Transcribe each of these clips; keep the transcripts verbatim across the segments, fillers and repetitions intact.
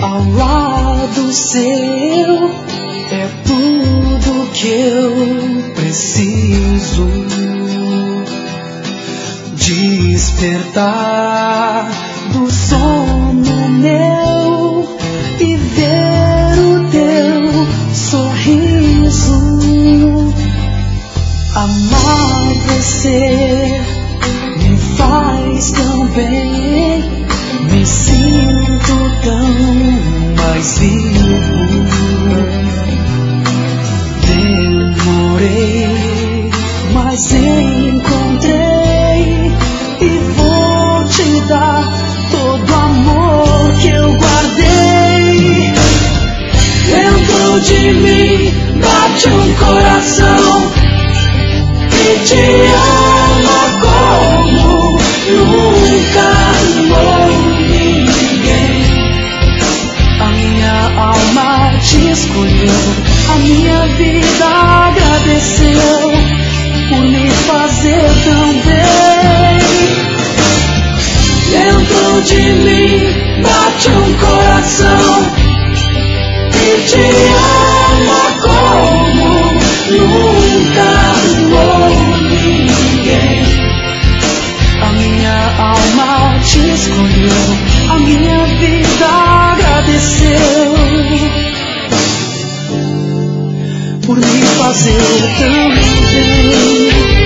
Ao lado seu é tudo que eu preciso. Despertar do sono meu e ver o teu sorriso. Amar você me faz tão bem, me sinto tão mais vivo. Demorei, mas encontrei e vou te dar todo o amor que eu guardei. Dentro de mim bate um coração que te ama como nunca amou ninguém. A minha alma te escolheu, a minha vida agradeceu por me fazer tão bem. Dentro de mim bate um coração que te ama como nunca amou ninguém. A minha alma te escolheu, a minha vida agradeceu por me fazer tão bem.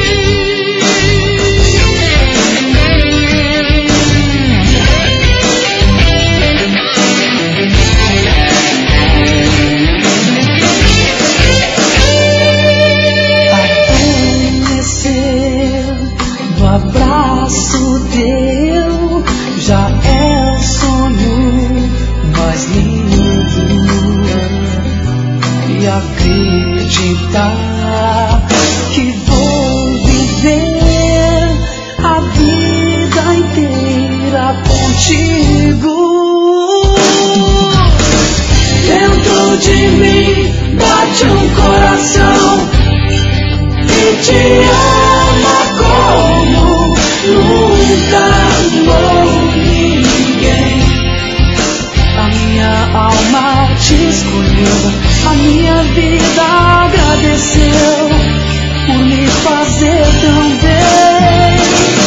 Abraço teu já é o sonho mais lindo. E acreditar que vou viver a vida inteira contigo. Dentro de mim bate um coração que te ama como nunca amou ninguém. A minha alma te escolheu, a minha vida agradeceu por me fazer tão bem.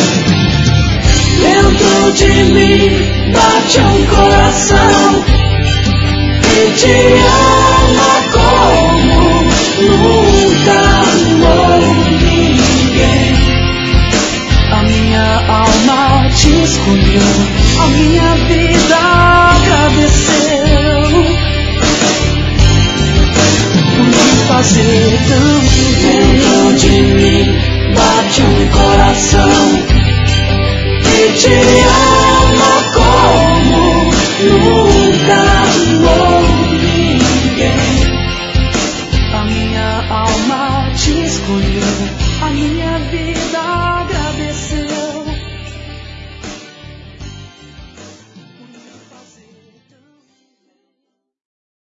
Dentro de mim bate um coração que te ama como nunca amou ninguém. A minha alma te escolheu, a minha vida agradeceu por me fazer tão bem. Dentro de mim bate um coração que te ama como nunca amou ninguém. A minha alma te escolheu, a minha vida